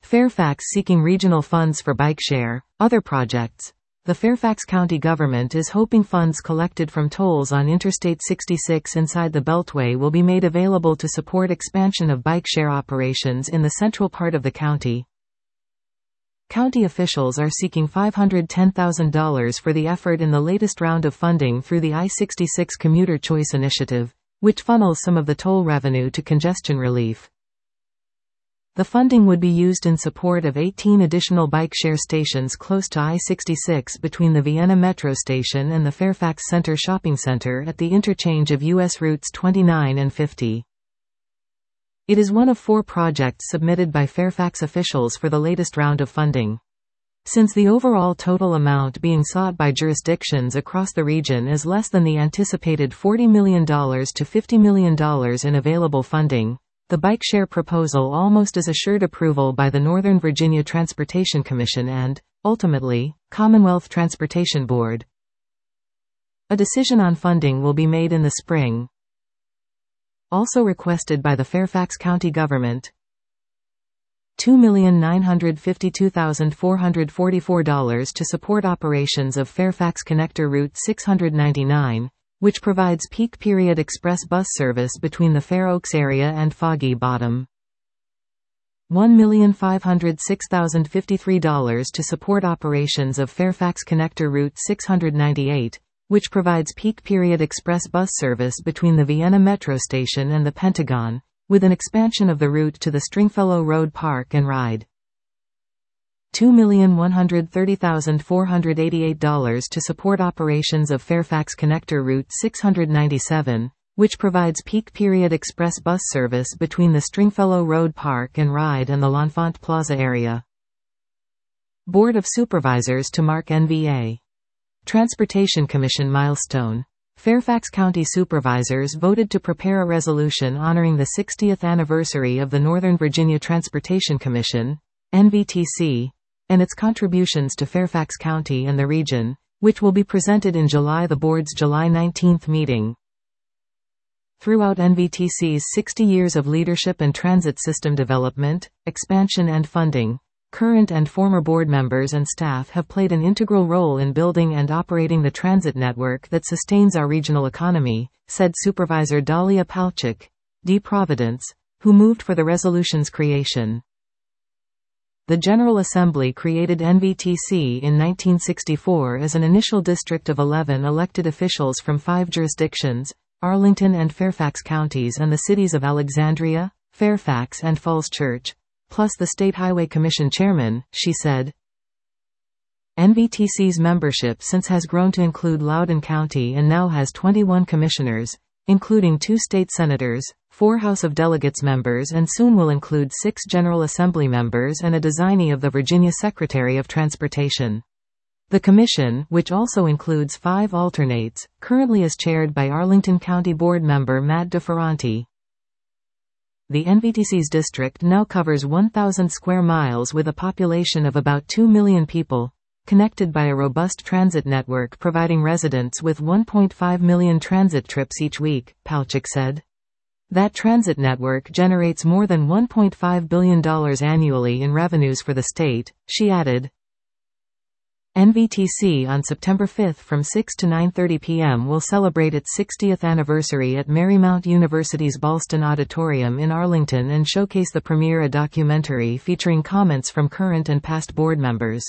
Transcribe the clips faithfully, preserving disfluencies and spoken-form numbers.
Fairfax seeking regional funds for bike share. Other projects. The Fairfax County government is hoping funds collected from tolls on Interstate sixty-six inside the Beltway will be made available to support expansion of bike share operations in the central part of the county. County officials are seeking five hundred ten thousand dollars for the effort in the latest round of funding through the I sixty-six Commuter Choice Initiative, which funnels some of the toll revenue to congestion relief. The funding would be used in support of eighteen additional bike share stations close to I sixty-six between the Vienna Metro Station and the Fairfax Center Shopping Center at the interchange of U S routes twenty-nine and fifty. It is one of four projects submitted by Fairfax officials for the latest round of funding. Since the overall total amount being sought by jurisdictions across the region is less than the anticipated forty million to fifty million dollars in available funding, the bike share proposal almost is assured approval by the Northern Virginia Transportation Commission and, ultimately, Commonwealth Transportation Board. A decision on funding will be made in the spring. Also requested by the Fairfax County government, two million nine hundred fifty-two thousand four hundred forty-four dollars to support operations of Fairfax Connector Route six ninety-nine, which provides peak period express bus service between the Fair Oaks area and Foggy Bottom. one million five hundred six thousand fifty-three dollars to support operations of Fairfax Connector Route six ninety-eight, which provides peak period express bus service between the Vienna Metro Station and the Pentagon, with an expansion of the route to the Stringfellow Road Park and Ride. two million one hundred thirty thousand four hundred eighty-eight dollars to support operations of Fairfax Connector Route six ninety-seven, which provides peak period express bus service between the Stringfellow Road Park and Ride and the L'Enfant Plaza area. Board of Supervisors to mark N V A. Transportation Commission milestone. Fairfax County Supervisors voted to prepare a resolution honoring the sixtieth anniversary of the Northern Virginia Transportation Commission, N V T C, and its contributions to Fairfax County and the region, which will be presented in July the board's July nineteenth meeting. Throughout N V T C's sixty years of leadership and transit system development, expansion and funding, current and former board members and staff have played an integral role in building and operating the transit network that sustains our regional economy, said Supervisor Dahlia Palchik, D. Providence, who moved for the resolution's creation. The General Assembly created N V T C in nineteen sixty-four as an initial district of eleven elected officials from five jurisdictions, Arlington and Fairfax counties and the cities of Alexandria, Fairfax and Falls Church, plus the State Highway Commission chairman, she said. N V T C's membership since has grown to include Loudoun County and now has twenty-one commissioners, including two state senators, four House of Delegates members, and soon will include six General Assembly members and a designee of the Virginia Secretary of Transportation. The commission, which also includes five alternates, currently is chaired by Arlington County Board member Matt DeFerranti. The N V T C's district now covers one thousand square miles with a population of about two million people, connected by a robust transit network providing residents with one point five million transit trips each week, Palchik said. That transit network generates more than one point five billion dollars annually in revenues for the state, she added. N V T C on September fifth from six to nine thirty p m will celebrate its sixtieth anniversary at Marymount University's Ballston Auditorium in Arlington and showcase the premiere a documentary featuring comments from current and past board members.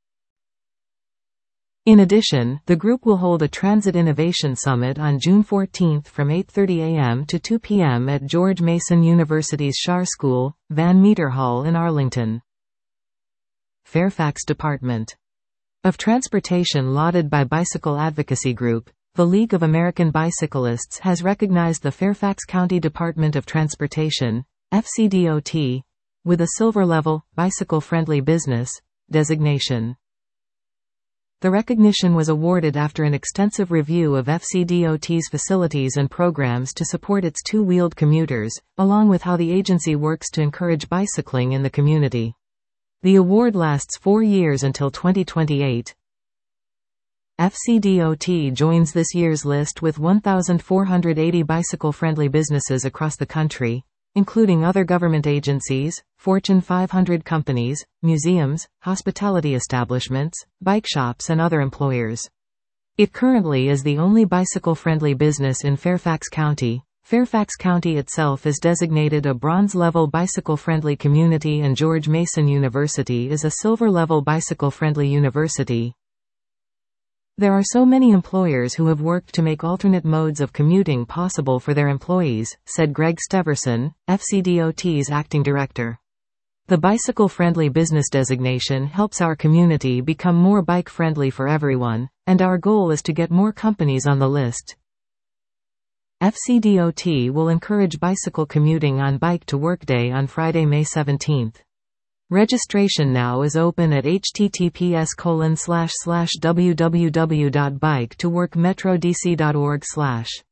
In addition, the group will hold a Transit Innovation Summit on June fourteenth from eight thirty a m to two p m at George Mason University's Schar School, Van Meter Hall in Arlington. Fairfax Department of Transportation lauded by Bicycle Advocacy Group, the League of American Bicyclists has recognized the Fairfax County Department of Transportation, F C D O T, with a Silver Level, Bicycle-Friendly Business, designation. The recognition was awarded after an extensive review of F C D O T's facilities and programs to support its two-wheeled commuters, along with how the agency works to encourage bicycling in the community. The award lasts four years until twenty twenty-eight. F C D O T joins this year's list with one thousand four hundred eighty bicycle-friendly businesses across the country, including other government agencies, Fortune five hundred companies, museums, hospitality establishments, bike shops and other employers. It currently is the only bicycle-friendly business in Fairfax County. Fairfax County itself is designated a bronze-level bicycle-friendly community and George Mason University is a silver-level bicycle-friendly university. There are so many employers who have worked to make alternate modes of commuting possible for their employees, said Greg Steverson, F C D O T's acting director. The bicycle-friendly business designation helps our community become more bike-friendly for everyone, and our goal is to get more companies on the list. F C D O T will encourage bicycle commuting on Bike to Work Day on Friday, May seventeenth. Registration now is open at h t t p s colon slash slash w w w dot bike to work metro d c dot org slash